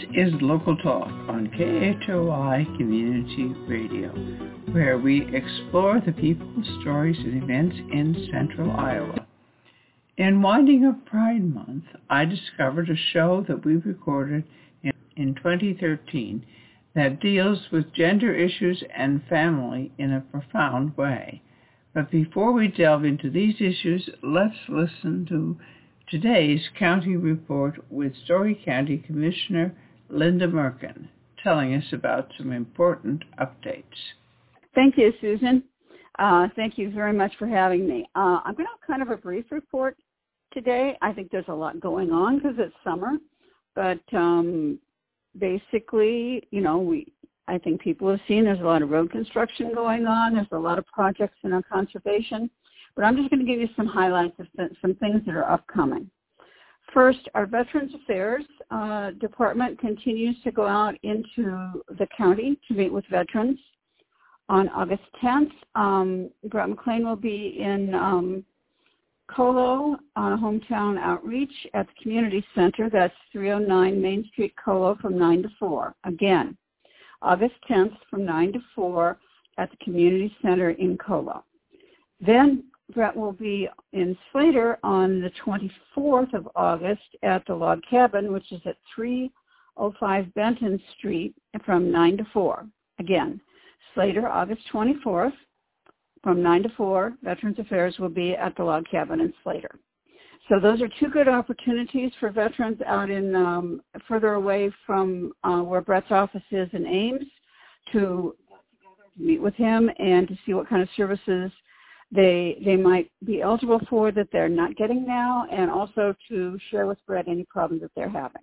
is Local Talk on KHOI Community Radio, where we explore the people, stories, and events in Central Iowa. In winding up Pride Month, I discovered a show that we recorded in 2013 that deals with gender issues and family in a profound way. But before we delve into these issues, let's listen to today's county report with Story County Commissioner Linda Merkin, telling us about some important updates. Thank you, Susan. Thank you very much for having me. I'm going to have kind of a brief report today. I think there's a lot going on because it's summer, but basically, I think people have seen there's a lot of road construction going on. There's a lot of projects in our conservation, but I'm just going to give you some highlights of some things that are upcoming. First, our Veterans Affairs Department continues to go out into the county to meet with veterans. On August 10th, Brett McLean will be in Colo on a hometown outreach at the community center. That's 309 Main Street, Colo, from 9 to 4. Again, August 10th from 9 to 4 at the community center in Colo. Then Brett will be in Slater on the 24th of August at the Log Cabin, which is at 305 Benton Street, from 9 to 4. Again, Slater, August 24th, from 9 to 4, Veterans Affairs will be at the Log Cabin in Slater. So those are two good opportunities for veterans out in further away from where Brett's office is in Ames to meet with him and to see what kind of services they might be eligible for that they're not getting now, and also to share with Brett any problems that they're having.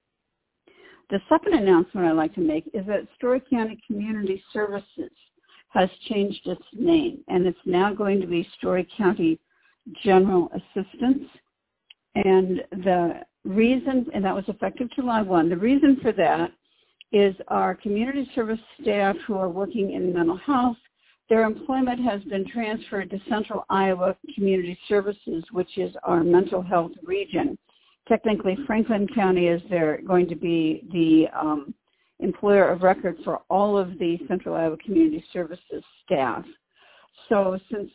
The second announcement I'd like to make is that Story County Community Services has changed its name, and it's now going to be Story County General Assistance. And the reason, and that was effective July 1, the reason for that is our community service staff who are working in mental health, their employment has been transferred to Central Iowa Community Services, which is our mental health region. Technically, Franklin County is going to be the employer of record for all of the Central Iowa Community Services staff. So since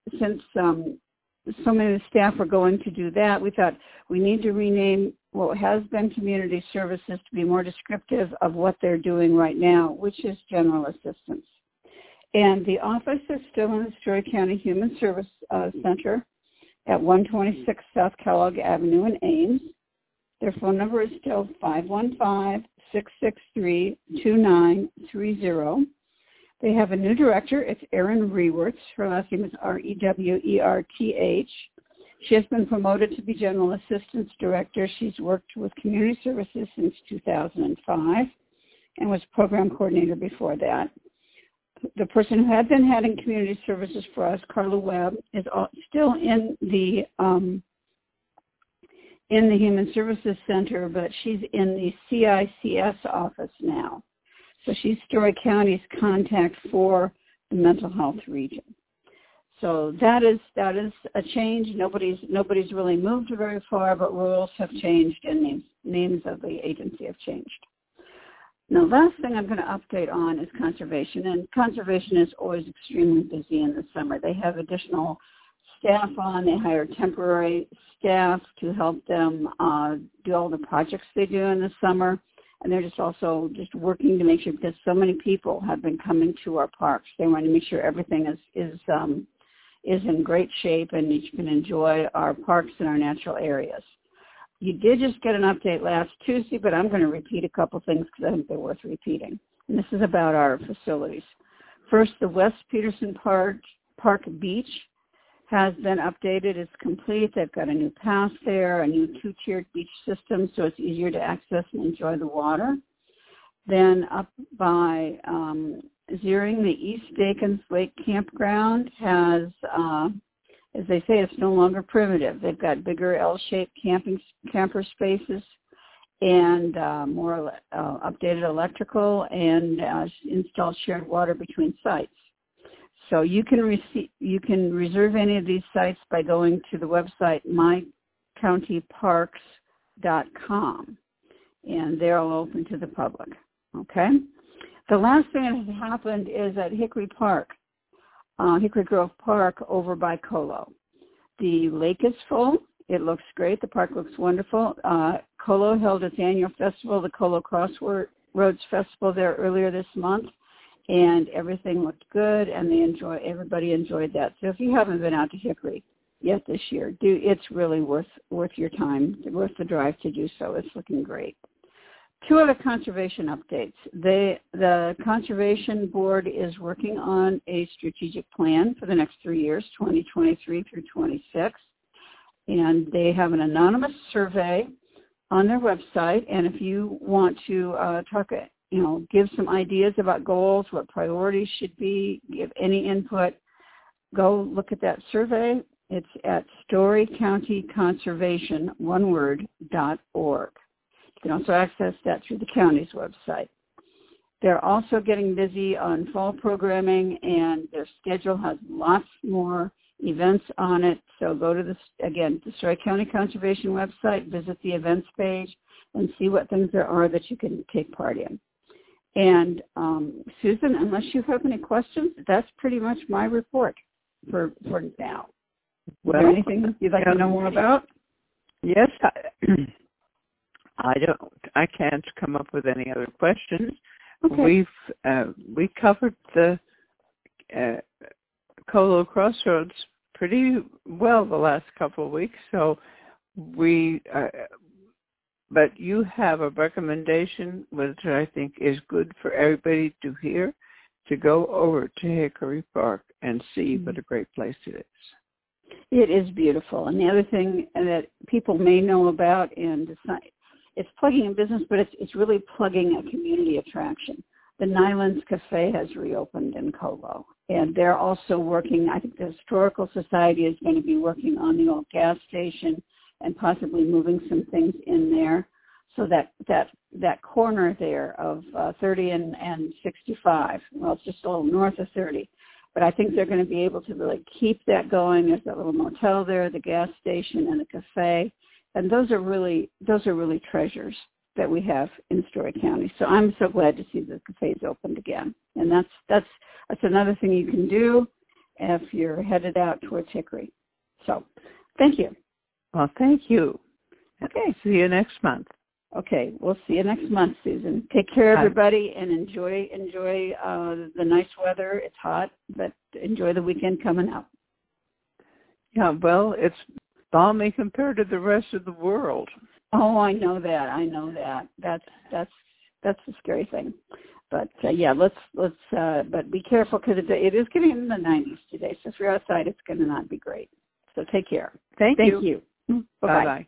so many of the staff are going to do that, we thought we need to rename what has been community services to be more descriptive of what they're doing right now, which is general assistance. And the office is still in the Story County Human Service Center at 126 South Kellogg Avenue in Ames. Their phone number is still 515-663-2930. They have a new director. It's Erin Rewerts. Her last name is Rewerth. She has been promoted to be General Assistance Director. She's worked with Community Services since 2005 and was Program Coordinator before that. The person who had been heading Community Services for us, Carla Webb, is still in the Human Services Center, but she's in the CICS office now. So she's Story County's contact for the mental health region. So that is a change. Nobody's really moved very far, but roles have changed and names of the agency have changed. Now, last thing I'm going to update on is conservation, and conservation is always extremely busy in the summer. They have additional staff on. They hire temporary staff to help them do all the projects they do in the summer. And they're also working to make sure, because so many people have been coming to our parks. They want to make sure everything is in great shape and you can enjoy our parks and our natural areas. You did just get an update last Tuesday, but I'm going to repeat a couple things because I think they're worth repeating. And this is about our facilities. First, the West Peterson Park Beach has been updated. It's complete. They've got a new path there, a new two-tiered beach system, so it's easier to access and enjoy the water. Then up by Zeering, the East Dakins Lake Campground has, as they say, it's no longer primitive. They've got bigger L-shaped camper spaces and more updated electrical and installed shared water between sites. So you can reserve any of these sites by going to the website mycountyparks.com. and they're all open to the public. Okay? The last thing that has happened is at Hickory Grove Park over by Colo. The lake is full. It looks great. The park looks wonderful. Colo held its annual festival, the Colo Crossroads Festival, there earlier this month, and everything looked good, and everybody enjoyed that. So if you haven't been out to Hickory yet this year, it's really worth your time, worth the drive to do so. It's looking great. 2 other conservation updates. The Conservation Board is working on a strategic plan for the next 3 years, 2023 through 26, and they have an anonymous survey on their website. And if you want to give some ideas about goals, what priorities should be, give any input, go look at that survey. It's at storycountyconservation.org. You can also access that through the county's website. They're also getting busy on fall programming, and their schedule has lots more events on it. So go to the Story County Conservation website, visit the events page, and see what things there are that you can take part in. And Susan, unless you have any questions, that's pretty much my report for now. Is there anything you'd like to know more about? Yes, I can't come up with any other questions. Okay. We covered the Colo Crossroads pretty well the last couple of weeks, so but you have a recommendation, which I think is good for everybody to hear, to go over to Hickory Park and see what a great place it is. It is beautiful. And the other thing that people may know about, and it's plugging a business, but it's really plugging a community attraction. The Nylands Cafe has reopened in Colo, and they're also working, I think the Historical Society is going to be working on the old gas station and possibly moving some things in there. So that corner there of 30 and 65, well, it's just a little north of 30. But I think they're going to be able to really keep that going. There's that little motel there, the gas station, and the cafe. And those are really treasures that we have in Story County. So I'm so glad to see the cafe's opened again. And that's another thing you can do if you're headed out towards Hickory. So thank you. Well, thank you. Okay. See you next month. Okay, we'll see you next month, Susan. Take care, everybody, and enjoy the nice weather. It's hot, but enjoy the weekend coming up. Yeah, well, it's balmy compared to the rest of the world. Oh, I know that. That's the scary thing. But let's but be careful because it is getting in the 90s today. So if you're outside, it's going to not be great. So take care. Thank you. Bye-bye.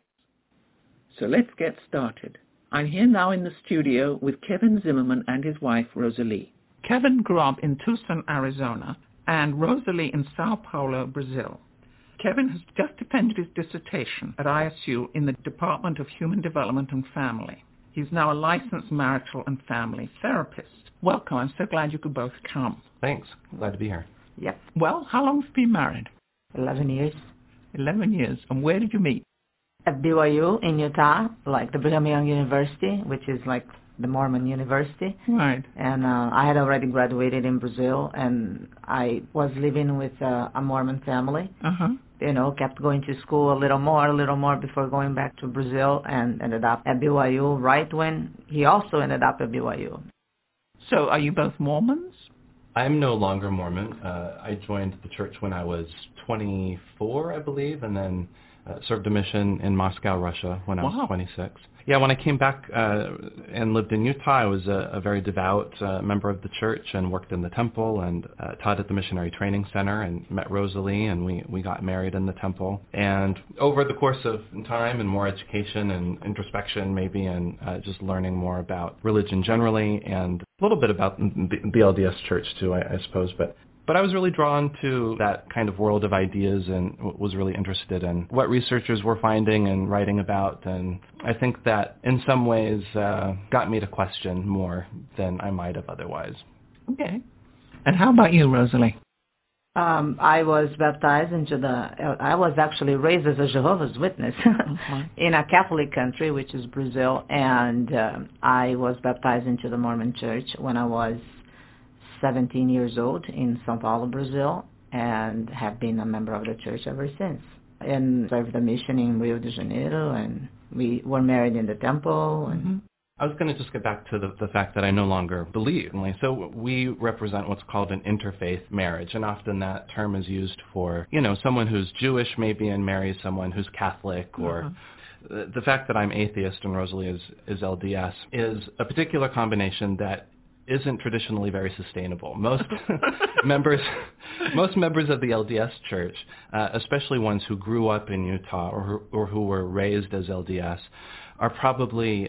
So let's get started. I'm here now in the studio with Kevin Zimmerman and his wife, Rosalie. Kevin grew up in Tucson, Arizona, and Rosalie in Sao Paulo, Brazil. Kevin has just defended his dissertation at ISU in the Department of Human Development and Family. He's now a licensed marital and family therapist. Welcome. I'm so glad you could both come. Thanks. Glad to be here. Yep. Well, how long have you been married? 11 years. 11 years. And where did you meet? At BYU in Utah, like the Brigham Young University, which is like the Mormon university. Right. And I had already graduated in Brazil, and I was living with a Mormon family. Uh-huh. Kept going to school a little more before going back to Brazil, and ended up at BYU right when he also ended up at BYU. So are you both Mormons? I'm no longer Mormon. I joined the church when I was 24, I believe, and then served a mission in Moscow, Russia when I was 26. Yeah, when I came back and lived in Utah, I was a very devout member of the church and worked in the temple and taught at the Missionary Training Center and met Rosalie, and we got married in the temple. And over the course of time and more education and introspection maybe, and just learning more about religion generally and a little bit about the LDS church too, I suppose, But I was really drawn to that kind of world of ideas and was really interested in what researchers were finding and writing about. And I think that in some ways got me to question more than I might have otherwise. Okay. And how about you, Rosalie? I was baptized I was actually raised as a Jehovah's Witness in a Catholic country, which is Brazil, and I was baptized into the Mormon Church when I was 17 years old in São Paulo, Brazil, and have been a member of the church ever since. And served the mission in Rio de Janeiro, and we were married in the temple. And I was going to just get back to the fact that I no longer believe. So we represent what's called an interfaith marriage, and often that term is used for, someone who's Jewish maybe and marries someone who's Catholic, or the fact that I'm atheist and Rosalie is LDS is a particular combination that isn't traditionally very sustainable. Most members of the LDS Church, especially ones who grew up in Utah or who were raised as LDS, are probably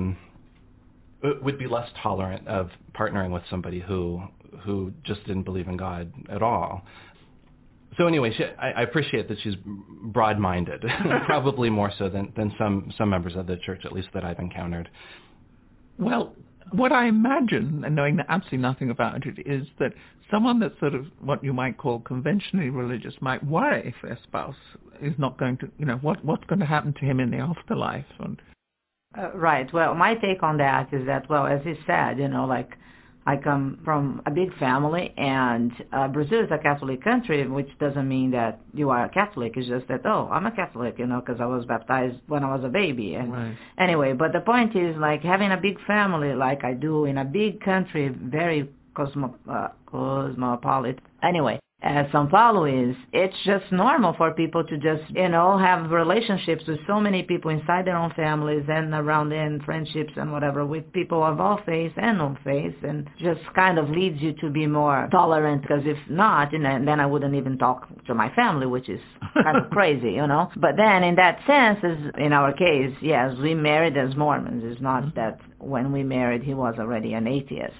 would be less tolerant of partnering with somebody who just didn't believe in God at all. So anyway, I appreciate that she's broad-minded, probably more so than some members of the church, at least that I've encountered. Well, what I imagine, and knowing absolutely nothing about it, is that someone that's sort of what you might call conventionally religious might worry if their spouse is not going to, what's going to happen to him in the afterlife. And right. Well, my take on that is that, well, as he said, I come from a big family, and Brazil is a Catholic country, which doesn't mean that you are a Catholic. It's just that, I'm a Catholic, because I was baptized when I was a baby. And right. Anyway, but the point is, having a big family like I do in a big country, very cosmopolitan. Anyway, as São Paulo is, it's just normal for people to just, have relationships with so many people inside their own families and around in friendships and whatever with people of all faiths and no faiths, and just kind of leads you to be more tolerant, because if not, then I wouldn't even talk to my family, which is kind of crazy, But then in that sense, in our case, yes, we married as Mormons. It's not that when we married he was already an atheist.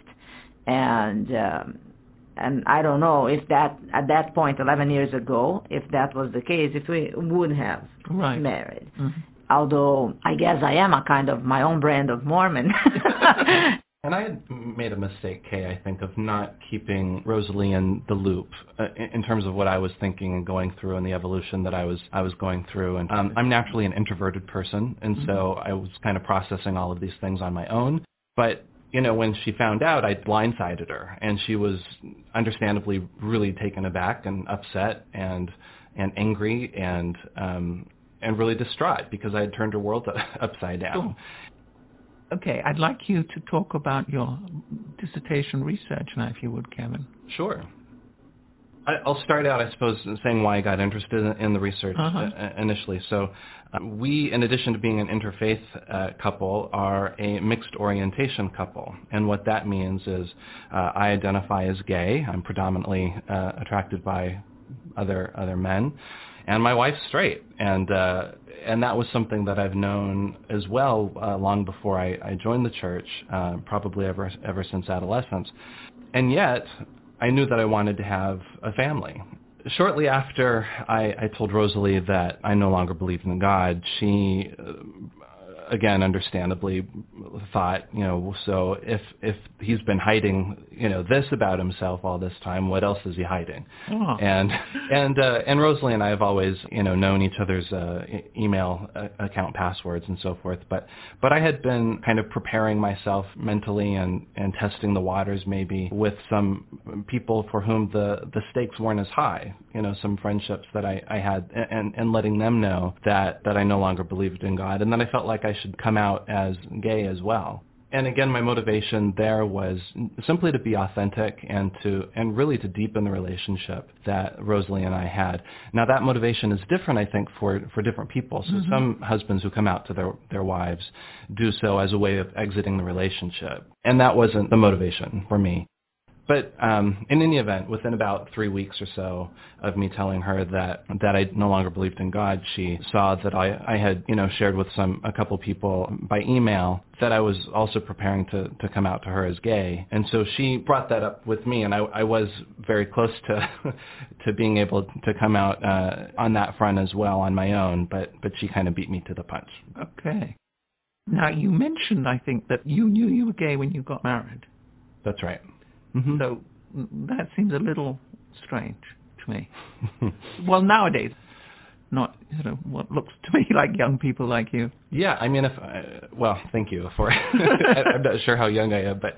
And I don't know if that, at that point, 11 years ago, if that was the case, if we would have married. Mm-hmm. Although I guess I am a kind of my own brand of Mormon. And I had made a mistake, Kay, I think, of not keeping Rosalie in the loop in terms of what I was thinking and going through and the evolution that I was going through. And I'm naturally an introverted person, and so I was kind of processing all of these things on my own. But when she found out, I blindsided her, and she was understandably really taken aback and upset and angry and really distraught because I had turned her world upside down. Oh. Okay, I'd like you to talk about your dissertation research now, if you would, Kevin. Sure. I'll start out, I suppose, saying why I got interested in the research initially. So we, in addition to being an interfaith couple, are a mixed orientation couple. And what that means is I identify as gay. I'm predominantly attracted by other men. And my wife's straight. And that was something that I've known as well long before I joined the church, probably ever since adolescence. And yet I knew that I wanted to have a family. Shortly after I told Rosalie that I no longer believed in God, she, again, understandably thought, so if he's been hiding, this about himself all this time, what else is he hiding? Oh. And Rosalie and I have always, known each other's email account passwords and so forth. But I had been kind of preparing myself mentally and testing the waters maybe with some people for whom the stakes weren't as high, some friendships that I had, and letting them know that I no longer believed in God, and then I felt like I should come out as gay as well. And again, my motivation there was simply to be authentic and really to deepen the relationship that Rosalie and I had. Now that motivation is different, I think, for different people. So some husbands who come out to their wives do so as a way of exiting the relationship. And that wasn't the motivation for me. But in any event, within about 3 weeks or so of me telling her that I no longer believed in God, she saw that I had shared with a couple people by email that I was also preparing to come out to her as gay, and so she brought that up with me, and I was very close to being able to come out on that front as well on my own, but she kind of beat me to the punch. Okay. Now you mentioned, I think, that you knew you were gay when you got married. That's right. Mm-hmm. So that seems a little strange to me. Well, nowadays, not what looks to me like young people like you. Yeah, I mean, well, thank you for. I'm not sure how young I am, but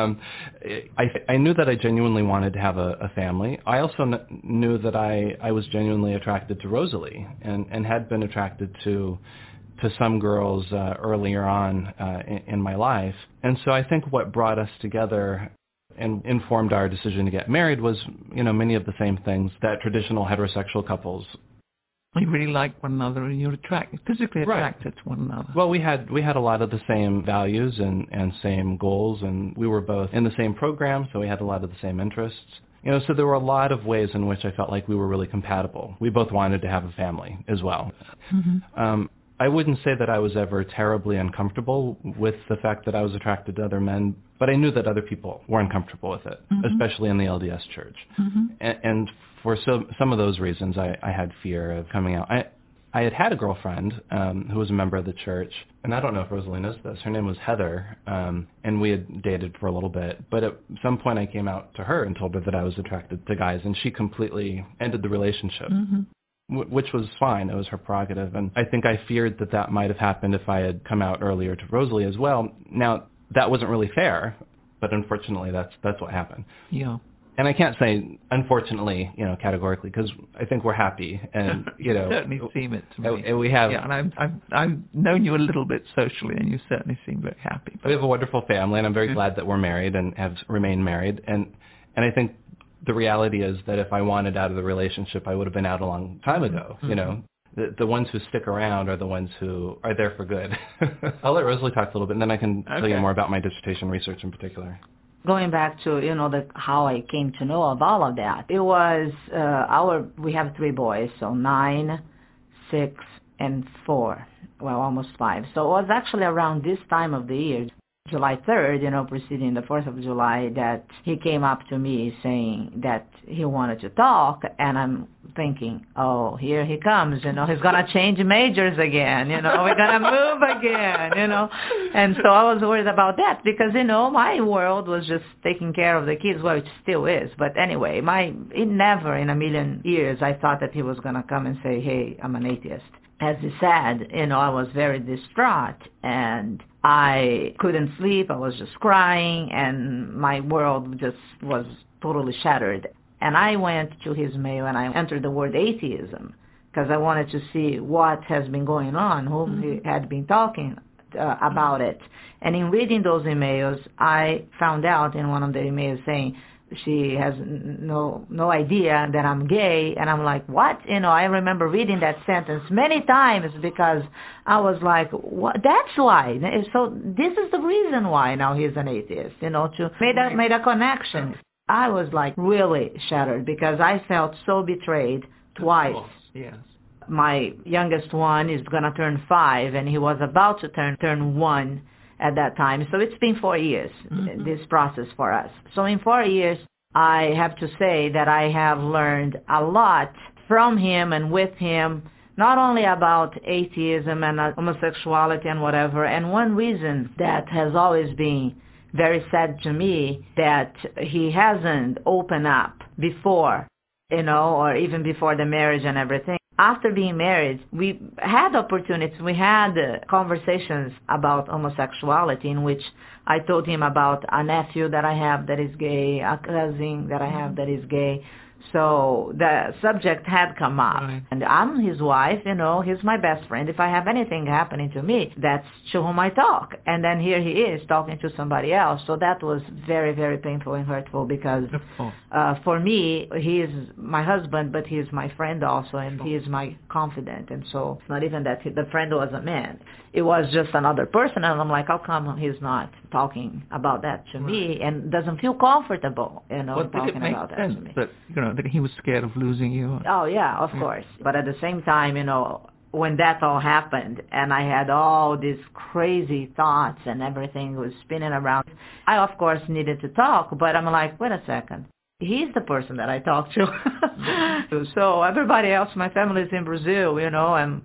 I knew that I genuinely wanted to have a family. I also knew that I was genuinely attracted to Rosalie, and had been attracted to some girls earlier on in my life. And so I think what brought us together and informed our decision to get married was, many of the same things that traditional heterosexual couples. You really like one another, and you're physically attracted to one another. Well, we had a lot of the same values and same goals, and we were both in the same program, so we had a lot of the same interests. So there were a lot of ways in which I felt like we were really compatible. We both wanted to have a family as well. Mm-hmm. I wouldn't say that I was ever terribly uncomfortable with the fact that I was attracted to other men, but I knew that other people were uncomfortable with it, mm-hmm. especially in the LDS church. Mm-hmm. And for some of those reasons, I had fear of coming out. I had a girlfriend who was a member of the church, and I don't know if Rosalie knows this. Her name was Heather, and we had dated for a little bit. But at some point, I came out to her and told her that I was attracted to guys, and she completely ended the relationship. Mm-hmm. Which was fine. It was her prerogative. And I think I feared that might have happened if I had come out earlier to Rosalie as well. Now, that wasn't really fair, but unfortunately, that's what happened. Yeah. And I can't say, unfortunately, categorically, because I think we're happy, and you certainly seem it to me. And we have. Yeah, and I've known you a little bit socially, and you certainly seem very happy. We have a wonderful family, and I'm very glad that we're married and have remained married. And I think the reality is that if I wanted out of the relationship, I would have been out a long time ago. Mm-hmm. The ones who stick around are the ones who are there for good. I'll let Rosalie talk a little bit, and then I can tell you more about my dissertation research in particular. Going back to, how I came to know of all of that, it was we have 3 boys, so 9, 6, and 4. Well, almost 5. So it was actually around this time of the year, July 3rd, preceding the 4th of July, that he came up to me saying that he wanted to talk, and I'm thinking, oh, here he comes, he's going to change majors again, we're going to move again, And so I was worried about that because, my world was just taking care of the kids. Well, it still is. But anyway, never in a million years I thought that he was going to come and say, hey, I'm an atheist. As he said, I was very distraught, and I couldn't sleep. I was just crying, and my world just was totally shattered. And I went to his mail, and I entered the word atheism because I wanted to see what has been going on, whom he had been talking about it. And in reading those emails, I found out in one of the emails saying, she has no idea that I'm gay, and I'm like, what? I remember reading that sentence many times because I was like, what? That's why. So this is the reason why now he's an atheist, to made a connection. I was like really shattered because I felt so betrayed twice. Yes. My youngest one is going to turn 5, and he was about to turn 1 at that time. So it's been 4 years, this process for us. So in 4 years, I have to say that I have learned a lot from him and with him, not only about atheism and homosexuality and whatever. And one reason that has always been very sad to me that he hasn't opened up before, or even before the marriage and everything. After being married, we had opportunities. We had conversations about homosexuality in which I told him about a nephew that I have that is gay, a cousin that I have that is gay. So the subject had come up. Right. And I'm his wife, he's my best friend. If I have anything happening to me, that's to whom I talk. And then here he is talking to somebody else. So that was very, very painful and hurtful because for me, he is my husband, but he is my friend also, and he is my confidant. And so it's not even that the friend was a man. It was just another person, and I'm like, how come he's not talking about that to me and doesn't feel comfortable, talking about that to me? But, that he was scared of losing you. Oh, yeah, of course. But at the same time, when that all happened and I had all these crazy thoughts and everything was spinning around, I, of course, needed to talk, but I'm like, wait a second. He's the person that I talk to. So everybody else, my family is in Brazil, and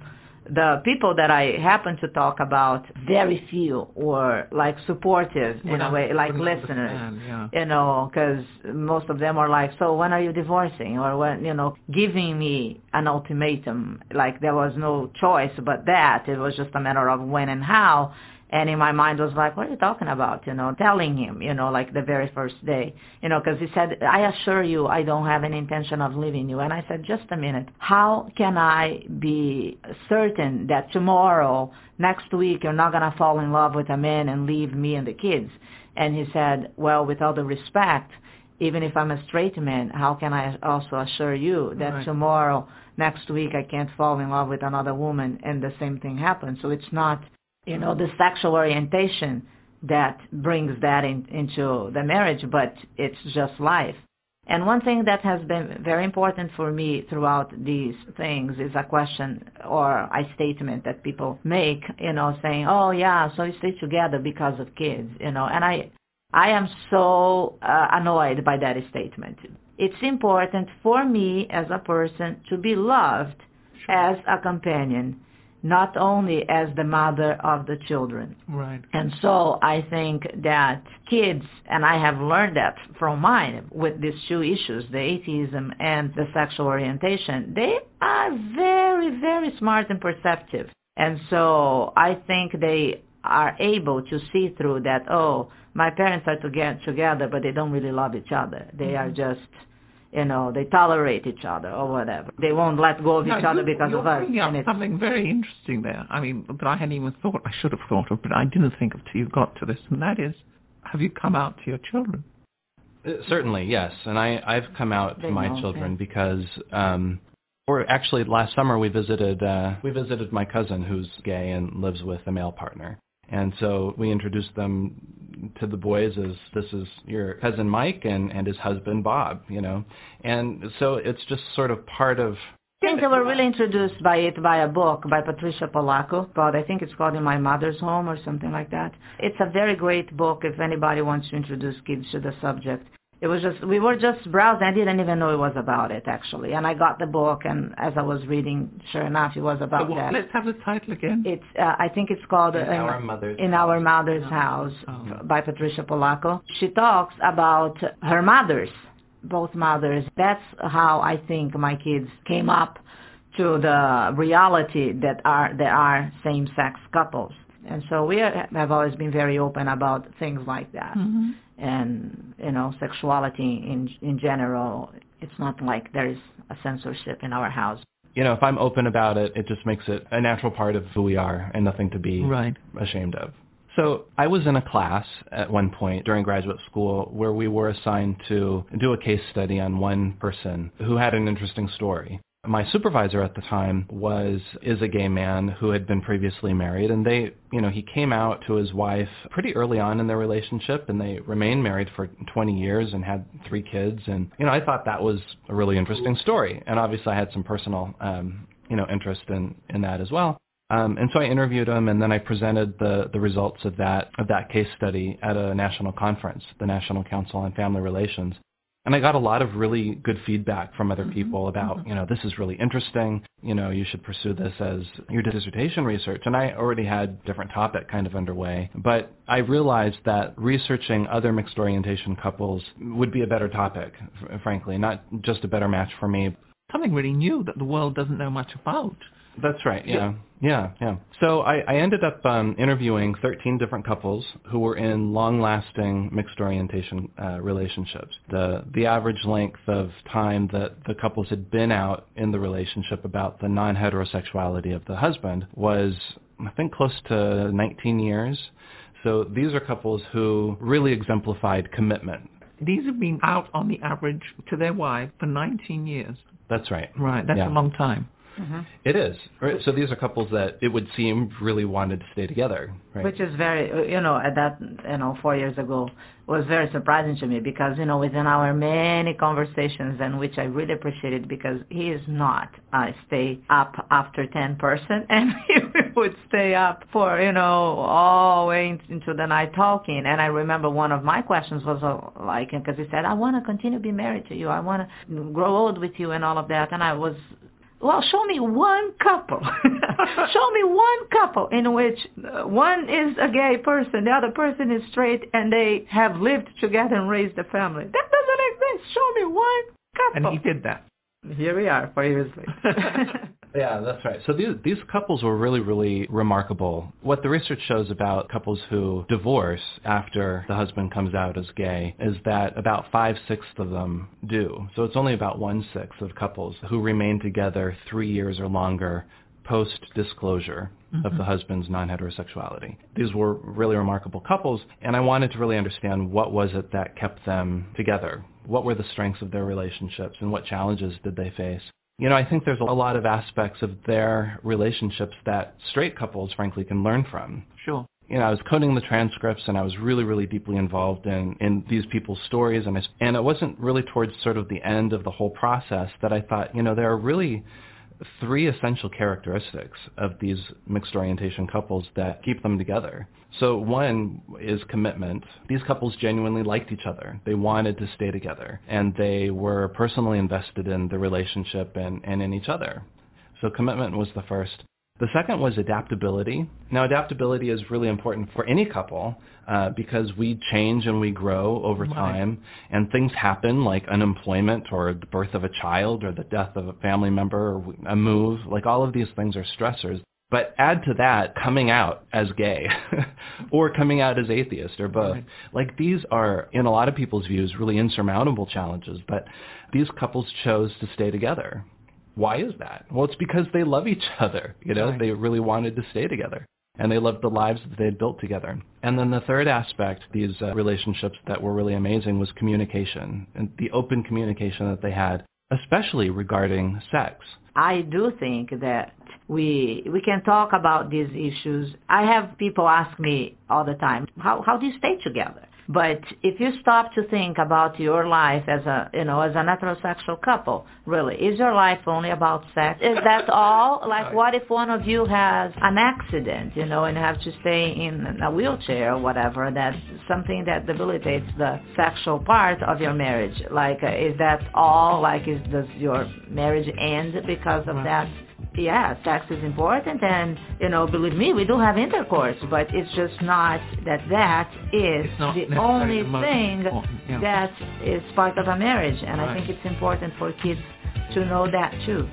the people that I happen to talk about, very few were like supportive in a way, like listeners, because most of them are like, so when are you divorcing? Or when, giving me an ultimatum, like there was no choice but that. It was just a matter of when and how. And in my mind was like, what are you talking about? Telling him, like the very first day, because he said, I assure you, I don't have any intention of leaving you. And I said, just a minute. How can I be certain that tomorrow, next week, you're not going to fall in love with a man and leave me and the kids? And he said, well, with all the respect, even if I'm a straight man, how can I also assure you that tomorrow, next week, I can't fall in love with another woman and the same thing happens? So it's not the sexual orientation that brings that into the marriage, but it's just life. And one thing that has been very important for me throughout these things is a question or a statement that people make, saying, oh yeah, so you stay together because of kids, and I am so annoyed by that statement. It's important for me as a person to be loved as a companion, not only as the mother of the children. Right. And so I think that kids, and I have learned that from mine with these two issues, the atheism and the sexual orientation, they are very, very smart and perceptive. And so I think they are able to see through that, oh, my parents are together, but they don't really love each other. They are just, they tolerate each other or whatever. They won't let go of each other because of us. You're bringing up something very interesting there. I mean, that I hadn't even thought, I should have thought of, but I didn't think of till you got to this, and that is, have you come out to your children? Certainly, yes. And I've come out to my children because, or actually last summer we visited my cousin who's gay and lives with a male partner. And so we introduced them to the boys as, this is your cousin Mike and his husband Bob, And so it's just sort of part of... I think they were really introduced by a book by Patricia Polacco called, I think it's called In My Mother's Home or something like that. It's a very great book if anybody wants to introduce kids to the subject. We were just browsing. I didn't even know it was about it, actually. And I got the book, and as I was reading, sure enough, it was about that. Let's have the title again. It's, I think it's called In Our Mother's House by Patricia Polacco. She talks about her mothers, both mothers. That's how I think my kids came up to the reality that there are same-sex couples. And so we have always been very open about things like that. Mm-hmm. And, sexuality in general, it's not like there is a censorship in our house. If I'm open about it, it just makes it a natural part of who we are and nothing to be ashamed of. So I was in a class at one point during graduate school where we were assigned to do a case study on one person who had an interesting story. My supervisor at the time is a gay man who had been previously married, and he came out to his wife pretty early on in their relationship, and they remained married for 20 years and had 3 kids. And, I thought that was a really interesting story. And obviously I had some personal, interest in that as well. And so I interviewed him, and then I presented the results of that case study at a national conference, the National Council on Family Relations. And I got a lot of really good feedback from other people about, this is really interesting, you should pursue this as your dissertation research. And I already had a different topic kind of underway. But I realized that researching other mixed orientation couples would be a better topic, frankly, not just a better match for me. Something really new that the world doesn't know much about. That's right, yeah. So I ended up interviewing 13 different couples who were in long-lasting mixed orientation relationships. The average length of time that the couples had been out in the relationship about the non-heterosexuality of the husband was, I think, close to 19 years. So these are couples who really exemplified commitment. These have been out on the average to their wife for 19 years. That's right. Right, that's a long time. Mm-hmm. It is. Right. So these are couples that it would seem really wanted to stay together. Right? Which is very, at that, 4 years ago, was very surprising to me because, within our many conversations, and which I really appreciated because he is not a stay up after 10 person, and he would stay up for, all the way into the night talking. And I remember one of my questions was because he said, I want to continue to be married to you. I want to grow old with you and all of that. And I was well, show me one couple. Show me one couple in which one is a gay person, the other person is straight, and they have lived together and raised a family. That doesn't exist. Show me one couple. And he did that. Here we are, 4 years later. Yeah, that's right. So these couples were really, really remarkable. What the research shows about couples who divorce after the husband comes out as gay is that about 5/6 of them do. So it's only about 1/6 of couples who remain together 3 years or longer post-disclosure of the husband's non-heterosexuality. These were really remarkable couples, and I wanted to really understand what was it that kept them together. What were the strengths of their relationships, and what challenges did they face? You know, I think there's a lot of aspects of their relationships that straight couples, frankly, can learn from. Sure. You know, I was coding the transcripts, and I was really, really deeply involved in these people's stories, and it wasn't really towards sort of the end of the whole process that I thought, you know, there are really 3 essential characteristics of these mixed orientation couples that keep them together. So one is commitment. These couples genuinely liked each other. They wanted to stay together, and they were personally invested in the relationship and in each other. So commitment was the first. The second was adaptability. Now, adaptability is really important for any couple because we change and we grow over time, and things happen like unemployment or the birth of a child or the death of a family member or a move. Like all of these things are stressors. But add to that coming out as gay or coming out as atheist or both. Right. Like these are, in a lot of people's views, really insurmountable challenges, but these couples chose to stay together. Why is that? Well, it's because they love each other. You know, They really wanted to stay together, and they loved the lives that they had built together. And then the third aspect, these relationships that were really amazing, was communication, and the open communication that they had, especially regarding sex. I do think that we can talk about these issues. I have people ask me all the time, how do you stay together? But if you stop to think about your life as a heterosexual couple, really, is your life only about sex? Is that all? Like, what if one of you has an accident, and have to stay in a wheelchair or whatever? That's something that debilitates the sexual part of your marriage. Like, is that all? Like, does your marriage end because of that? Yeah, sex is important, and, believe me, we do have intercourse, but it's just not that is the only thing that is part of a marriage, and I think it's important for kids to know that, too.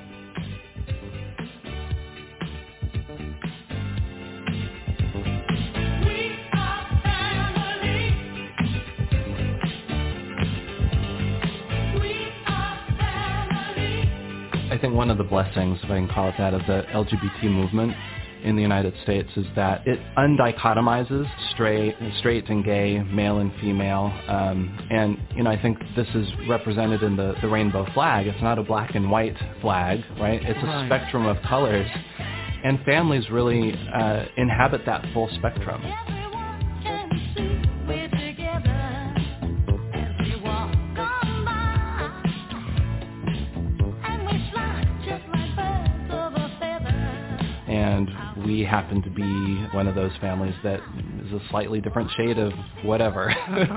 I think one of the blessings, if I can call it that, of the LGBT movement in the United States is that it undichotomizes straight and gay, male and female. And, I think this is represented in the rainbow flag. It's not a black and white flag, right? It's a spectrum of colors. And families really inhabit that full spectrum. And we happen to be one of those families that is a slightly different shade of whatever.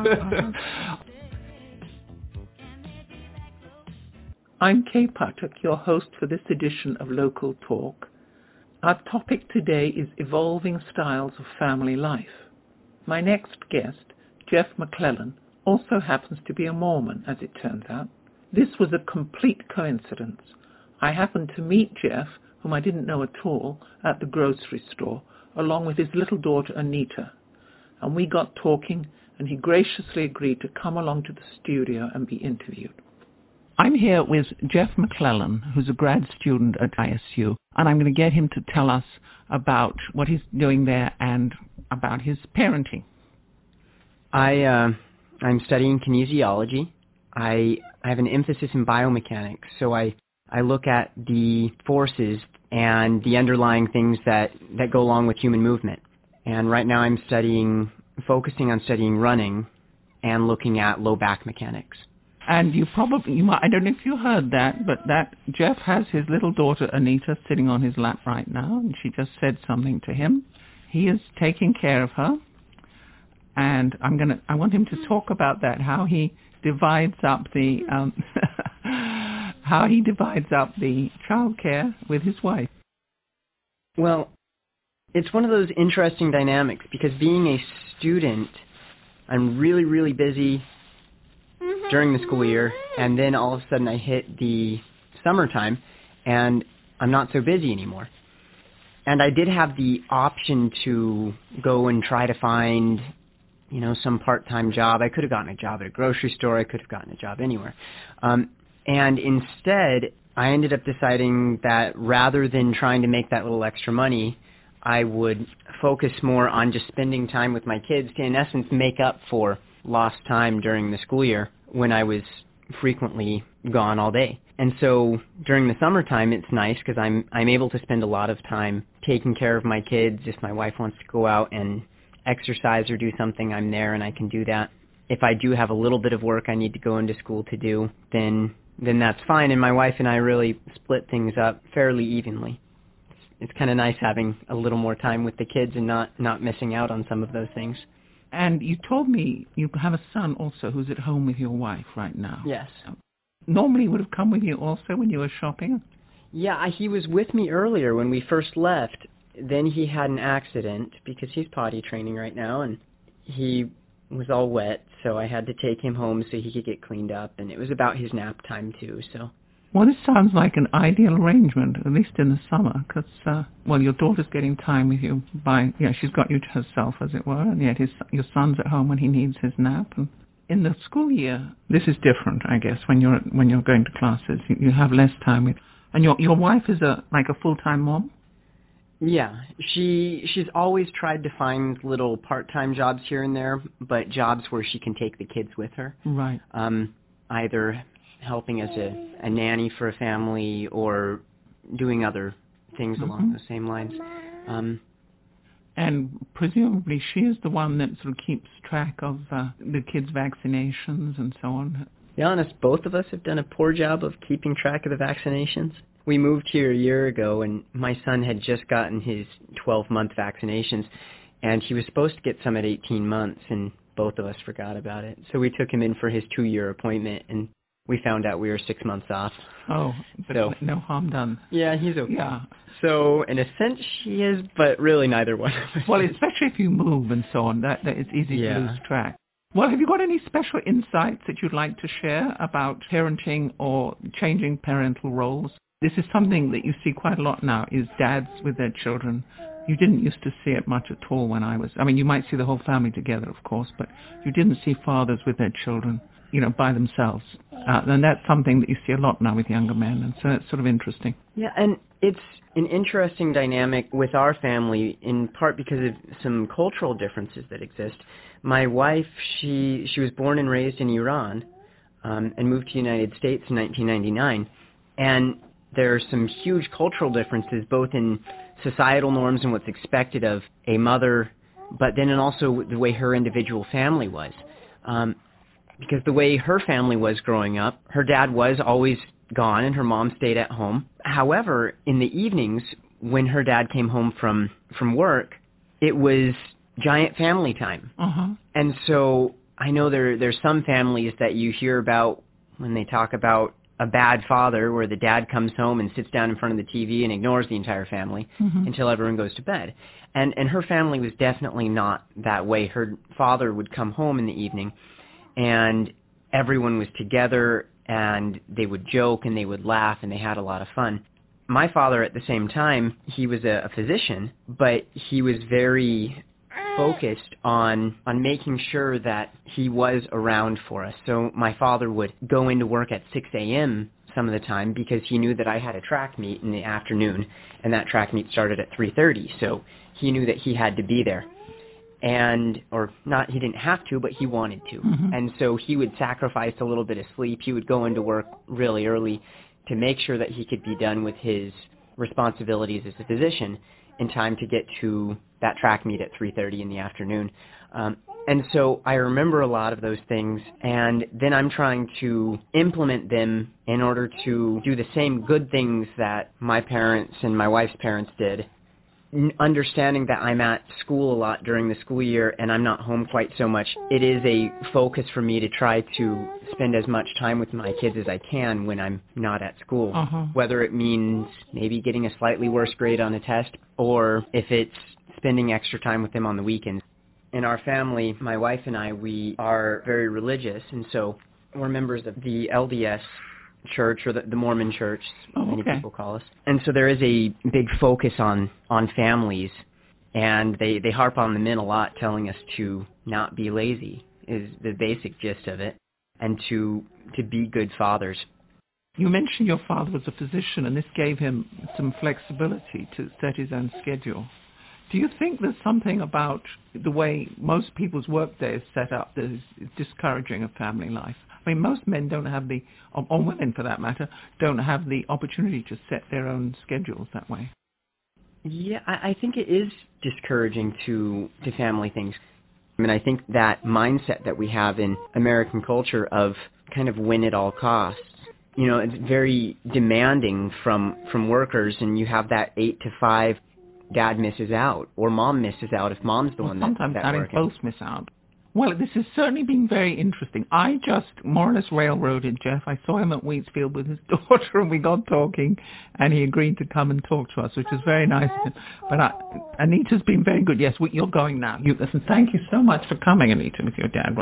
I'm Kay Patek, your host for this edition of Local Talk. Our topic today is evolving styles of family life. My next guest, Jeff McClellan, also happens to be a Mormon, as it turns out. This was a complete coincidence. I happened to meet Jeff, whom I didn't know at all, at the grocery store, along with his little daughter Anita. And we got talking, and he graciously agreed to come along to the studio and be interviewed. I'm here with Jeff McClellan, who's a grad student at ISU, and I'm going to get him to tell us about what he's doing there and about his parenting. I'm studying kinesiology. I have an emphasis in biomechanics, so I look at the forces and the underlying things that go along with human movement. And right now I'm focusing on studying running and looking at low back mechanics. And I don't know if you heard that, but that Jeff has his little daughter Anita sitting on his lap right now, and she just said something to him. He is taking care of her, and I want him to talk about that, how he divides up the how he divides up the childcare with his wife. Well, it's one of those interesting dynamics because being a student, I'm really, really busy during the school year, and then all of a sudden I hit the summertime, and I'm not so busy anymore. And I did have the option to go and try to find, some part-time job. I could have gotten a job at a grocery store. I could have gotten a job anywhere. And instead, I ended up deciding that rather than trying to make that little extra money, I would focus more on just spending time with my kids to, in essence, make up for lost time during the school year when I was frequently gone all day. And so during the summertime, it's nice because I'm able to spend a lot of time taking care of my kids. If my wife wants to go out and exercise or do something, I'm there and I can do that. If I do have a little bit of work I need to go into school to do, then that's fine. And my wife and I really split things up fairly evenly. It's kind of nice having a little more time with the kids and not missing out on some of those things. And you told me you have a son also who's at home with your wife right now. Yes. Normally he would have come with you also when you were shopping? Yeah, he was with me earlier when we first left. Then he had an accident because he's potty training right now, and he was all wet, so I had to take him home so he could get cleaned up, and it was about his nap time too, so... Well, this sounds like an ideal arrangement, at least in the summer, because, your daughter's getting time with you she's got you to herself, as it were, and yet your son's at home when he needs his nap. And in the school year, this is different, I guess, when you're going to classes. You have less time with... And your wife is a full-time mom? Yeah, she's always tried to find little part-time jobs here and there, but jobs where she can take the kids with her. Right. Either helping as a nanny for a family or doing other things along those same lines. And presumably she is the one that sort of keeps track of the kids' vaccinations and so on. To be honest, both of us have done a poor job of keeping track of the vaccinations. We moved here a year ago, and my son had just gotten his 12-month vaccinations, and he was supposed to get some at 18 months, and both of us forgot about it. So we took him in for his 2-year appointment, and we found out we were 6 months off. Oh, but so, no harm done. Yeah, he's okay. Yeah. So in a sense she is, but really neither one of us. Well, especially if you move and so on, that it's easy to lose track. Well, have you got any special insights that you'd like to share about parenting or changing parental roles? This is something that you see quite a lot now, is dads with their children. You didn't used to see it much at all when you might see the whole family together, of course, but you didn't see fathers with their children, by themselves. And that's something that you see a lot now with younger men, and so it's sort of interesting. Yeah, and it's an interesting dynamic with our family, in part because of some cultural differences that exist. My wife, she was born and raised in Iran, and moved to the United States in 1999, and there are some huge cultural differences, both in societal norms and what's expected of a mother, but then also the way her individual family was. Because the way her family was growing up, her dad was always gone and her mom stayed at home. However, in the evenings, when her dad came home from work, it was giant family time. And so I know there's some families that you hear about when they talk about a bad father, where the dad comes home and sits down in front of the TV and ignores the entire family until everyone goes to bed. And her family was definitely not that way. Her father would come home in the evening and everyone was together and they would joke and they would laugh and they had a lot of fun. My father, at the same time, he was a physician, but he was very focused on making sure that he was around for us. So my father would go into work at 6 a.m. some of the time because he knew that I had a track meet in the afternoon, and that track meet started at 3:30. So he knew that he had to be there. He didn't have to, but he wanted to. And so he would sacrifice a little bit of sleep. He would go into work really early to make sure that he could be done with his responsibilities as a physician in time to get to that track meet at 3:30 in the afternoon. And so I remember a lot of those things, and then I'm trying to implement them in order to do the same good things that my parents and my wife's parents did understanding that I'm at school a lot during the school year and I'm not home quite so much, it is a focus for me to try to spend as much time with my kids as I can when I'm not at school. Whether it means maybe getting a slightly worse grade on a test, or if it's spending extra time with them on the weekends. In our family, my wife and I, we are very religious, and so we're members of the LDS Church, or the Mormon Church, many people call us. And so there is a big focus on families, and they harp on the men a lot, telling us to not be lazy, is the basic gist of it, and to be good fathers. You mentioned your father was a physician, and this gave him some flexibility to set his own schedule. Do you think there's something about the way most people's workday is set up that is discouraging of family life? I mean, most men don't have the, or women for that matter, don't have the opportunity to set their own schedules that way. Yeah, I think it is discouraging to family things. I mean, I think that mindset that we have in American culture of kind of win at all costs, you know, it's very demanding from workers, and you have that 8 to 5, dad misses out, or mom misses out if mom's the one that's working. Sometimes both miss out. Well, this has certainly been very interesting. I just more or less railroaded Jeff. I saw him at Wheatsfield with his daughter, and we got talking, and he agreed to come and talk to us, which is very nice. But Anita's been very good. Yes, you're going now. Listen, thank you so much for coming, Anita, with your dad.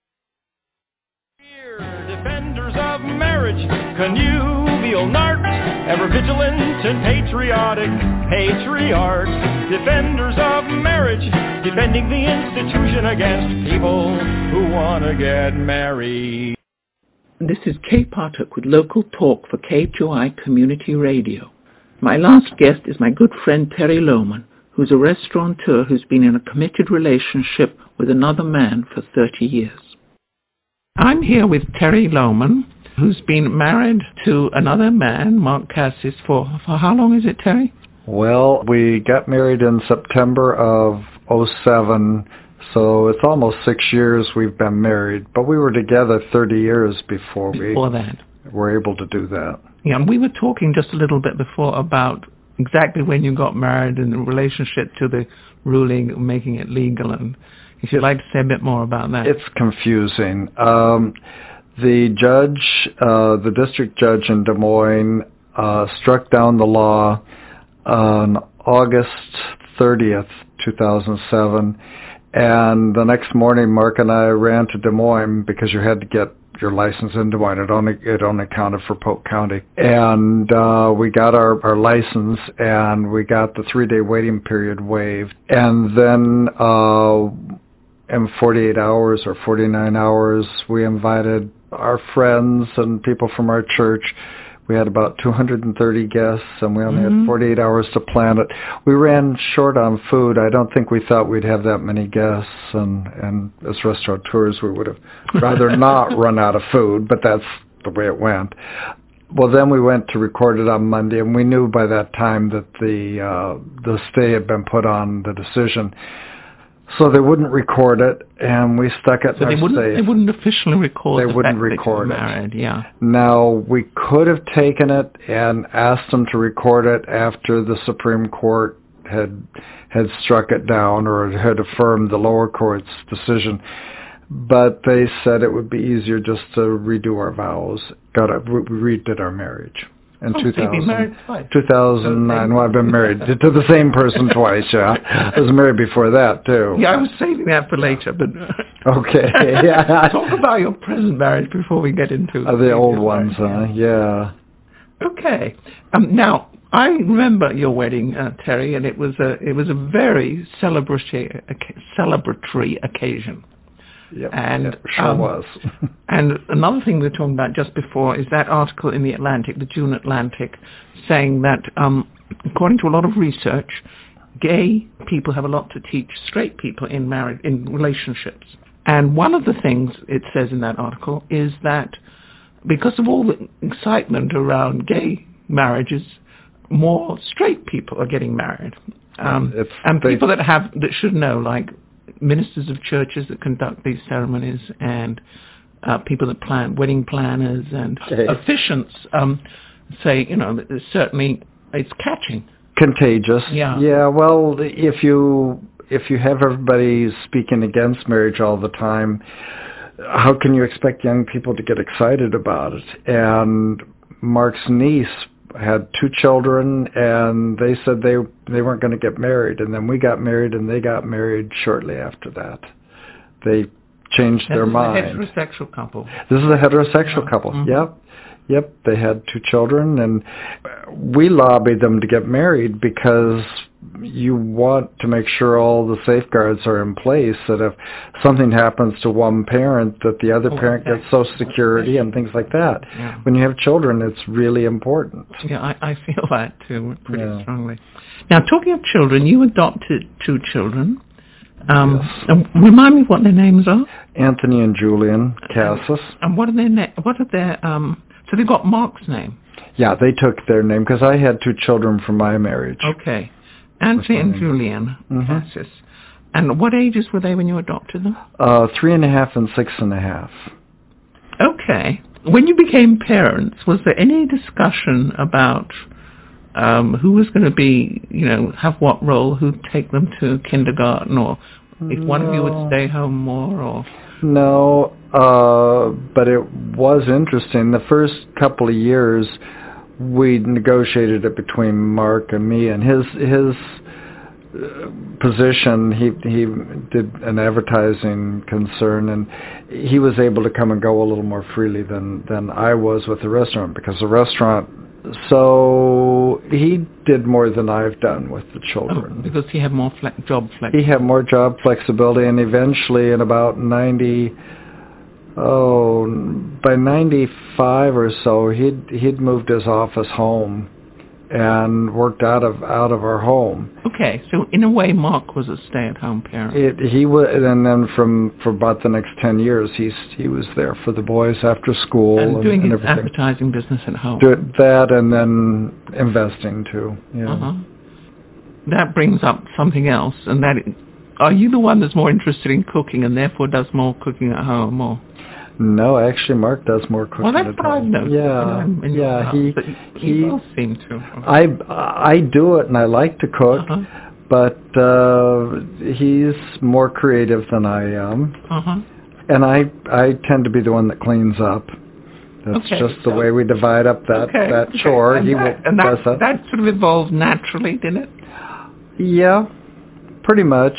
Defenders of marriage, connubial narcs, ever vigilant and patriotic patriarchs. Defenders of marriage, defending the institution against people who want to get married. This is Kay Partook with local talk for K2I Community Radio. My last guest is my good friend Terry Lohman, who's a restaurateur who's been in a committed relationship with another man for 30 years. I'm here with Terry Lohman, who's been married to another man, Mark Cassis, for how long is it, Terry? Well, we got married in September of 2007, so it's almost 6 years we've been married. But we were together 30 years before we were able to do that. Yeah, and we were talking just a little bit before about exactly when you got married and the relationship to the ruling, making it legal, and if you'd like to say a bit more about that. It's confusing. The judge, the district judge in Des Moines, struck down the law on August 30th, 2007, and the next morning Mark and I ran to Des Moines because you had to get your license in Des Moines. It only counted for Polk County. And we got our license, and we got the 3-day waiting period waived. And then in 48 hours or 49 hours, we invited our friends and people from our church. We had about 230 guests, and we only had 48 hours to plan it. We ran short on food. I don't think we thought we'd have that many guests, and as restaurateurs, we would have rather not run out of food, but that's the way it went. Well, then we went to record it on Monday, and we knew by that time that the stay had been put on the decision. So they wouldn't record it, and we stuck it in our safe. They wouldn't officially record it. They wouldn't record it. Married, yeah. Now, we could have taken it and asked them to record it after the Supreme Court had struck it down or had affirmed the lower court's decision. But they said it would be easier just to redo our vows. We redid our marriage. In 2009. Well, I've been married to the same person twice, yeah. I was married before that, too. Yeah, I was saving that for later, but... Okay, yeah. Talk about your present marriage before we get into... the old ones, yeah. Okay. Now, I remember your wedding, Terry, and it was a very celebratory occasion. Yep, and it sure was. And another thing we were talking about just before is that article in the Atlantic, the June Atlantic, saying that according to a lot of research, gay people have a lot to teach straight people in relationships. And one of the things it says in that article is that because of all the excitement around gay marriages, more straight people are getting married. And people that should know, like ministers of churches that conduct these ceremonies, and people that plan, wedding planners and officiants say, certainly it's catching. Contagious. Yeah. Yeah, well, if you have everybody speaking against marriage all the time, how can you expect young people to get excited about it? And Mark's niece had 2 children, and they said they weren't going to get married. And then we got married, and they got married shortly after that. They changed their mind. This is a heterosexual couple. This is a heterosexual couple. Mm-hmm. Yep. They had 2 children, and we lobbied them to get married because you want to make sure all the safeguards are in place, that if something happens to one parent, that the other parent gets Social Security and things like that. Yeah. When you have children, it's really important. Yeah, I feel that too, pretty strongly. Now, talking of children, you adopted 2 children. Yes. Remind me what their names are. Anthony and Julian Cassis. And what are their so they got Mark's name? Yeah, they took their name because I had 2 children from my marriage. Okay. Anthony and Julian Cassis. And what ages were they when you adopted them? 3.5 and 6.5. Okay. When you became parents, was there any discussion about who was going to be, have what role, who'd take them to kindergarten, or if one of you would stay home more, or... No, but it was interesting. The first couple of years, we negotiated it between Mark and me, and his position, he did an advertising concern, and he was able to come and go a little more freely than I was with the restaurant, because the restaurant... So he did more than I've done with the children. Because he had more job flexibility. He had more job flexibility, and eventually in about by 95 or so, he'd moved his office home and worked out of our home. Okay, so in a way, Mark was a stay-at-home parent. He was, and then for about the next 10 years, he was there for the boys after school and doing his everything. Advertising business at home. Did that, and then investing too. Yeah. That brings up something else, and that are you the one that's more interested in cooking and therefore does more cooking at home, or? No, actually, Mark does more cooking. Well, that's what I've noticed. Yeah, he both seem to. I do it, and I like to cook, but he's more creative than I am, and I tend to be the one that cleans up. That's just the way we divide up that chore. And that sort of evolved naturally, didn't it? Yeah, pretty much.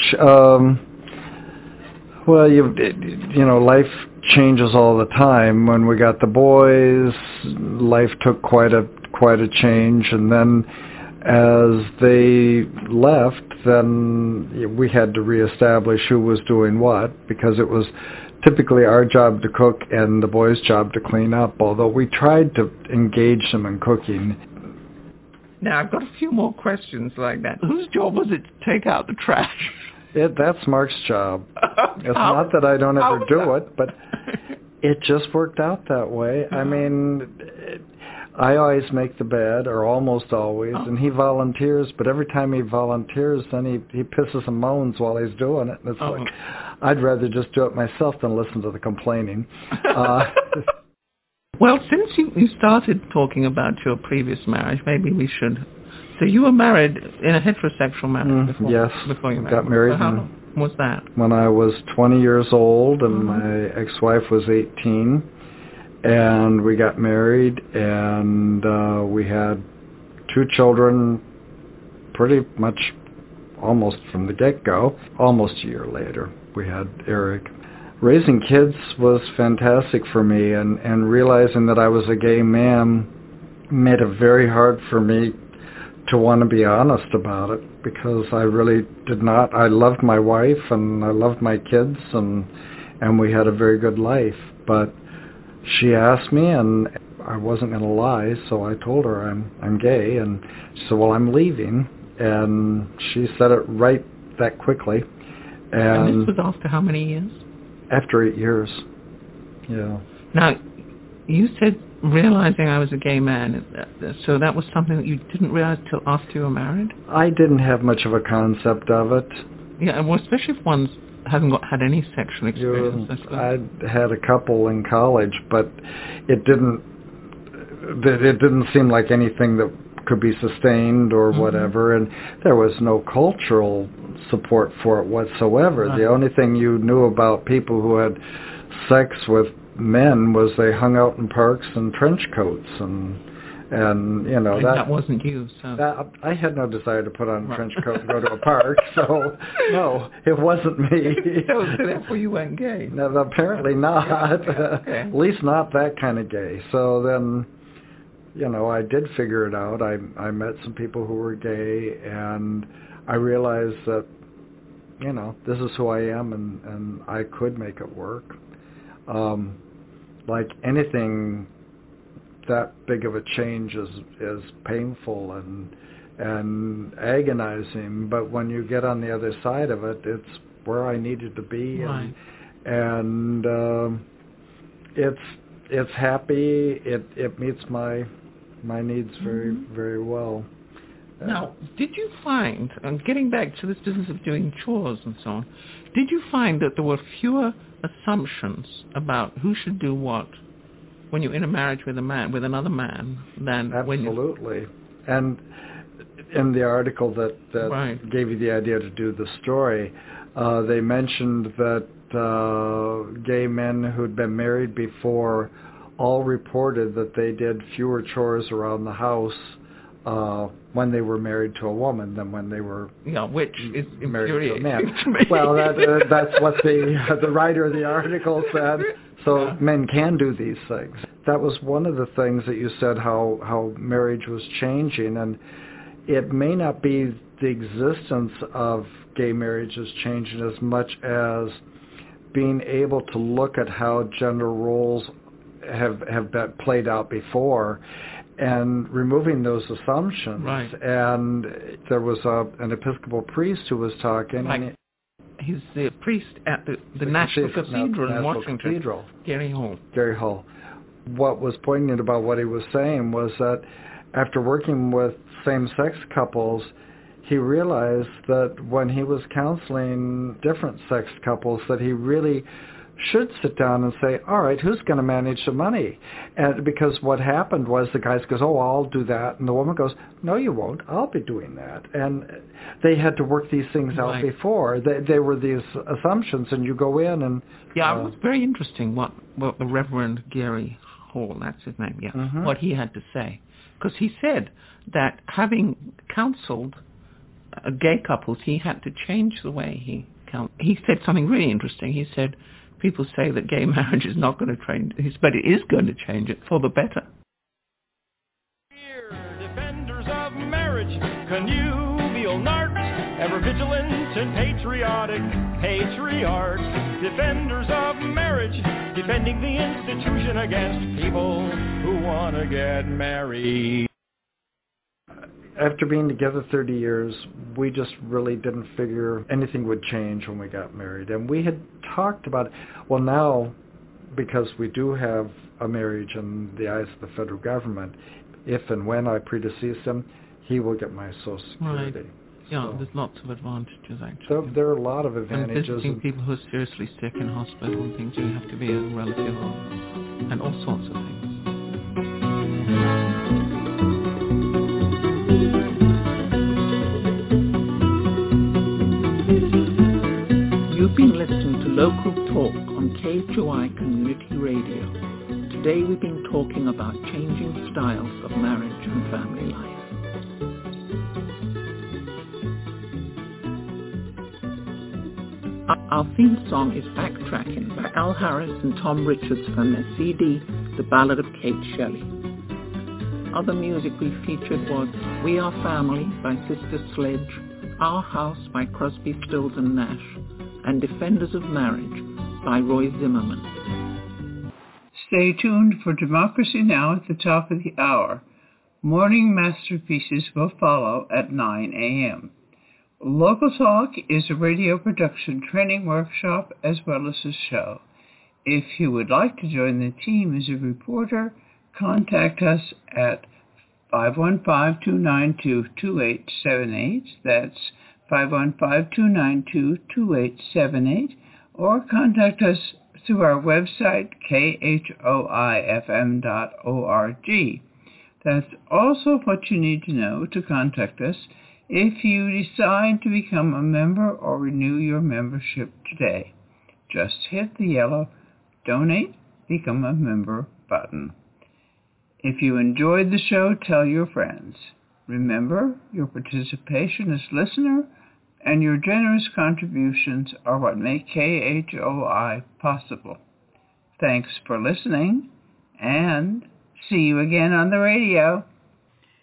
Well, life changes all the time. When we got the boys, life took quite a change, and then as they left, then we had to reestablish who was doing what, because it was typically our job to cook and the boys' job to clean up, although we tried to engage them in cooking. Now, I've got a few more questions like that. Whose job was it to take out the trash? That's Mark's job. It's not that I don't ever do it, but it just worked out that way. I mean, I always make the bed, or almost always, and he volunteers, but every time he volunteers, then he pisses and moans while he's doing it. And it's like, I'd rather just do it myself than listen to the complaining. Well, since you started talking about your previous marriage, maybe we should... So you were married in a heterosexual marriage before? Yes, before you got married. So how long was that? When I was 20 years old, and my ex-wife was 18, and we got married, and we had 2 children pretty much almost from the get-go. Almost a year later, we had Eric. Raising kids was fantastic for me, and realizing that I was a gay man made it very hard for me to want to be honest about it, because I really did not. I loved my wife and I loved my kids, and we had a very good life. But she asked me, and I wasn't going to lie, so I told her I'm gay, and she said, well, I'm leaving, and she said it right that quickly. And this was after how many years? After 8 years. Yeah. Now, you said realizing I was a gay man, so that was something that you didn't realize till after you were married? I didn't have much of a concept of it. Yeah, well, especially if one hasn't had any sexual experience. I'd had a couple in college, but it didn't seem like anything that could be sustained or whatever, and there was no cultural support for it whatsoever. Right. The only thing you knew about people who had sex with men was they hung out in parks in trench coats, and you know, that wasn't you. So I had no desire to put on a trench coat and go to a park, so no, it wasn't me. So therefore you weren't gay. No, apparently not. Okay. At least not that kind of gay. So then, you know, I did figure it out. I met some people who were gay, and I realized that, you know, this is who I am, and I could make it work. Like anything, that big of a change is painful and agonizing, but when you get on the other side of it, it's where I needed to be, right. and it's happy. It meets my needs very very well. Now, did you find, and getting back to this business of doing chores and so on, did you find that there were fewer assumptions about who should do what when you're in a marriage with another man than when you... Absolutely. And in the article that right. gave you the idea to do the story, they mentioned that gay men who'd been married before all reported that they did fewer chores around the house when they were married to a woman than when they were which is married to a man. Well, that's what the writer of the article said. So men can do these things. That was one of the things that you said, how marriage was changing, and it may not be the existence of gay marriages changing as much as being able to look at how gender roles have been played out before and removing those assumptions. Right. And there was an Episcopal priest who was talking. Right. And he's the priest at the National Cathedral in Washington. Cathedral. Gary Hall. What was poignant about what he was saying was that after working with same-sex couples, he realized that when he was counseling different sex couples, that he really should sit down and say, all right, who's going to manage the money? And because what happened was the guy goes, oh, I'll do that. And the woman goes, no, you won't. I'll be doing that. And they had to work these things out before. They were these assumptions, and you go in and... Yeah, it was very interesting what the Reverend Gary Hall, that's his name, what he had to say. Because he said that having counseled gay couples, he had to change the way he counseled. He said something really interesting. He said, people say that gay marriage is not going to change, but it is going to change it for the better. Defenders of marriage, connubial narcs, ever vigilant and patriotic patriarchs. Defenders of marriage, defending the institution against people who want to get married. After being together 30 years, we just really didn't figure anything would change when we got married. And we had talked about, well, now, because we do have a marriage in the eyes of the federal government, if and when I predecease him, he will get my Social Security. Right. Yeah, so there's lots of advantages, actually. So there are a lot of advantages. And visiting people who are seriously sick in hospital and things, you have to be a relative of, and all sorts of things. You've been listening to Local Talk on KHOI Community Radio. Today we've been talking about changing styles of marriage and family life. Our theme song is Backtracking by Al Harris and Tom Richards from their CD, The Ballad of Kate Shelley. Other music we featured was We Are Family by Sister Sledge, Our House by Crosby, Stills and Nash, and Defenders of Marriage by Roy Zimmerman. Stay tuned for Democracy Now! At the top of the hour. Morning masterpieces will follow at 9 a.m. Local Talk is a radio production training workshop as well as a show. If you would like to join the team as a reporter, contact us at 515-292-2878. That's 515-292-2878. Or contact us through our website, khoifm.org. That's also what you need to know to contact us if you decide to become a member or renew your membership today. Just hit the yellow Donate, Become a Member button. If you enjoyed the show, tell your friends. Remember, your participation as listener and your generous contributions are what make KHOI possible. Thanks for listening, and see you again on the radio.